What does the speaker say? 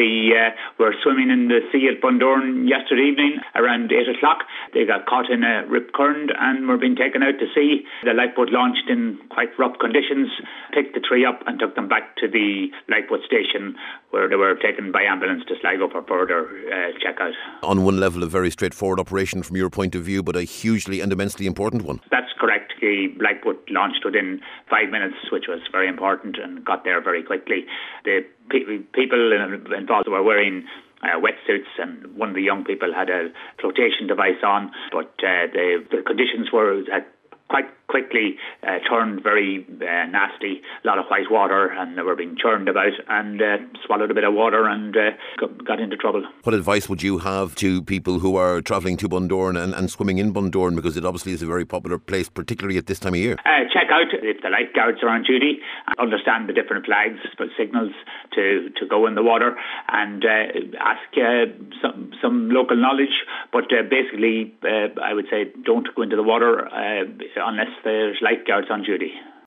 They were swimming in the sea at Bundoran yesterday evening around 8 o'clock. They got caught in a rip current and were being taken out to sea. The lifeboat launched in quite rough conditions, picked the three up and took them back to the lifeboat station where they were taken by ambulance to Sligo for further check-out. On one level, a very straightforward operation from your point of view, but a hugely and immensely important one. That's correct. The lifeboat launched within 5 minutes, which was very important, and got there very quickly. The people involved were wearing wetsuits, and one of the young people had a flotation device on, but the conditions were quite quickly turned very nasty. A lot of white water, and they were being churned about and swallowed a bit of water and got into trouble. What advice would you have to people who are travelling to Bundoran and swimming in Bundoran, because it obviously is a very popular place, particularly at this time of year? Check out if the lifeguards are on duty, understand the different flags, signals to go in the water, and ask some local knowledge. But basically, I would say don't go into the water unless there's lifeguards on duty.